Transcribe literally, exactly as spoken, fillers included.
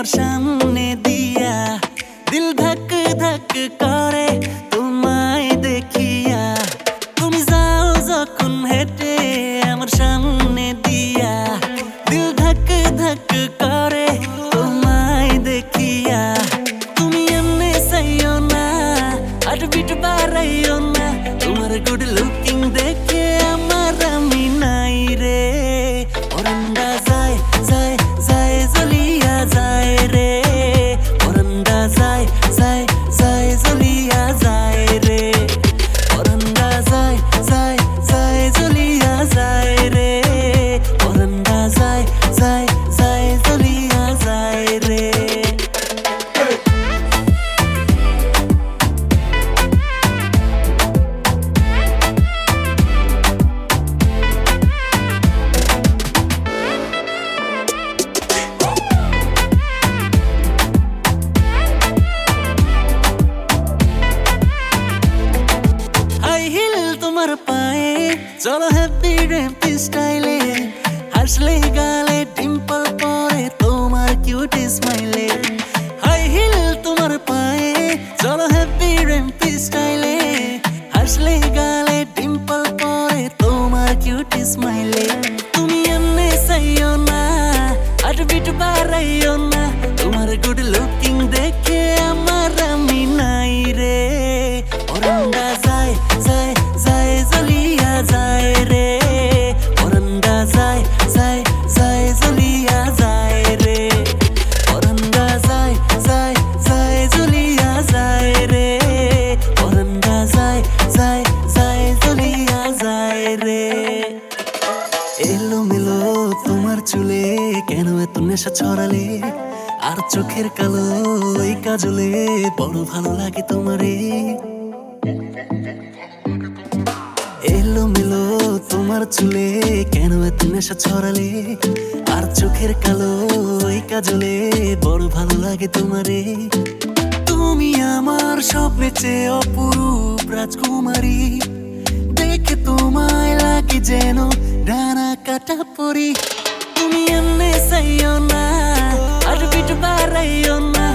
সামনে দিয়া দিল ধক ধক করে তোমায় দেখিয়া তুমি যাও যখন হেঁটে আমার সামনে দিয়া দিল ধক ধক করে তোমায় দেখিয়া তুমি এমনি চাইও না আর বিট বাড়াইও না তোমার গুড লুকিং দেখে আমার আমি নাই রে ওরন্দা যায় যায় যায় জ্বলিয়া যায় রে ওরন্দা যায় যায় যায় জ্বলিয়া যায় রে ওরন্দা যায় যায় যায় জ্বলিয়া যায় রে ওরন্দা যায় যায় যায় জ্বলিয়া যায় রে তোমার পায়ে চলো হ্যাপি র্যাম্পি স্টাইলে হাসলে গালে ডিম্পল পরে তোমার কিউট স্মাইলে হাই হিল তোমার পায়ে চলো হ্যাপি র্যাম্পি স্টাইলে হাসলে গালে ডিম্পল পরে তোমার কিউট স্মাইলে তুমি এমনি চাইও না আর বিট বাড়াইও না তোমার গুড লুকিং দেখে আমার আমি নাই রে ওরন্দা যায় যায় যায় জ্বলিয়া যায় রে ওরন্দা যায় যায় যায় জ্বলিয়া যায় রে ওরন্দা যায় যায় যায় জ্বলিয়া যায় রে ওরন্দা যায় যায় যায় জ্বলিয়া যায় রে এলোমেলো তোমার চুলে কেন এত নেশা ছড়ালে আর চোখের কালো এই কাজলে বড় ভালো লাগে তোমারে এলোমেলো তোমার চুলে কেন এত নেশা ছড়ালে আর চোখের কালো এই কাজলে বড় ভালো লাগে তোমারে তুমি আমার স্বপ্নের চেয়ে অপরূপ রাজকুমারী দেখে তোমায় লাগে যেন ডানা কাটা পরি তুমি এমনি চাইও না আর বিট বাড়াইও না